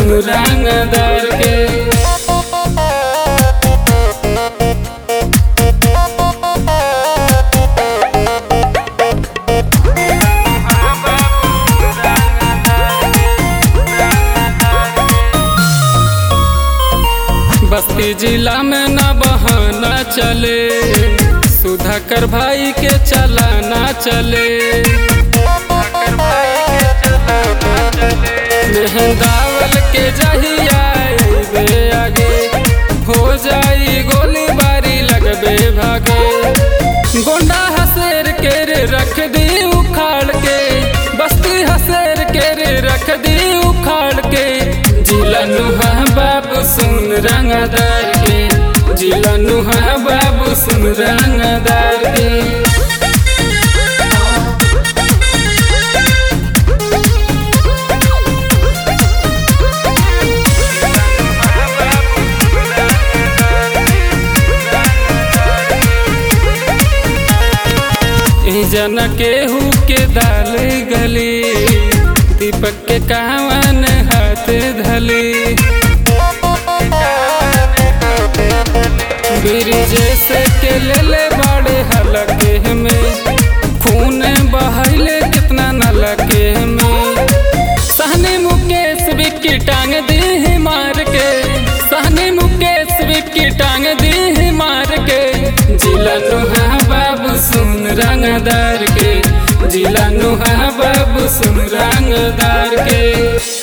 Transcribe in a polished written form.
सुन रंगदार के। बस्ती जिला में न बहाना चले, सुधाकर भाई के चलाना चले। मेहंदावल के जहिया आगे हो जाई गोलीबारी लगबे भागे। गोंडा हसेर के रे रख दी उखाड़ के, बस्ती हसेर के रे रख दी उखाड़ के। जिला नुहा बाबू सुन रंगदार के, जिला नुहा बाबू सुन रंगदार के। जन केहू के दाल गली, दीपक के कावन हाथ धली। ब्रिजेश के ले बड़े हलके में, खून बहले कितना नलके में। सहनी मुकेश विक्की टांग दी मार के, सहनी मुकेश विक्की टांग दी मार के। जिला नुहा बाबू सुन रंगदार के, जिला नुहा बाबू सुन रंगदार के।